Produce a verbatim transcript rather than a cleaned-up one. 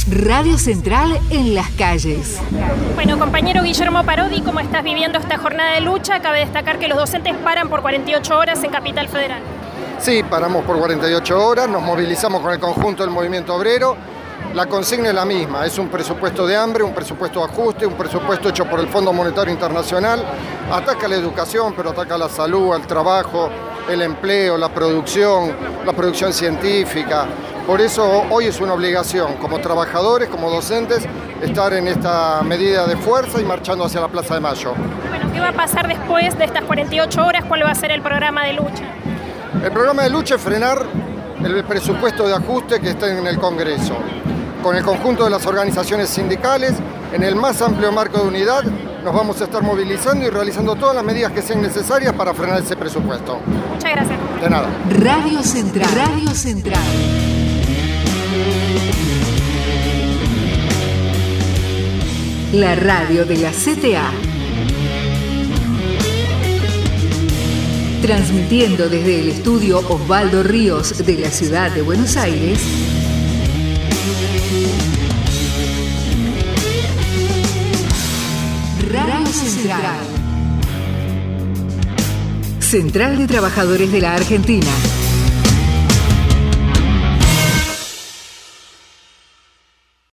Radio Central en las calles. Bueno, compañero Guillermo Parodi, ¿cómo estás viviendo esta jornada de lucha? Cabe destacar que los docentes paran por cuarenta y ocho horas en Capital Federal. Sí, paramos por cuarenta y ocho horas, nos movilizamos con el conjunto del movimiento obrero. La consigna es la misma, es un presupuesto de hambre, un presupuesto de ajuste, un presupuesto hecho por el Fondo Monetario Internacional. Ataca la educación, pero ataca la salud, el trabajo, el empleo, la producción, la producción científica. Por eso hoy es una obligación, como trabajadores, como docentes, estar en esta medida de fuerza y marchando hacia la Plaza de Mayo. Bueno, ¿qué va a pasar después de estas cuarenta y ocho horas? ¿Cuál va a ser el programa de lucha? El programa de lucha es frenar el presupuesto de ajuste que está en el Congreso. Con el conjunto de las organizaciones sindicales, en el más amplio marco de unidad, nos vamos a estar movilizando y realizando todas las medidas que sean necesarias para frenar ese presupuesto. Muchas gracias. De nada. Radio Central. Radio Central. La radio de la C T A. Transmitiendo desde el estudio Osvaldo Ríos de la ciudad de Buenos Aires. Radio Central. Central de Trabajadores de la Argentina.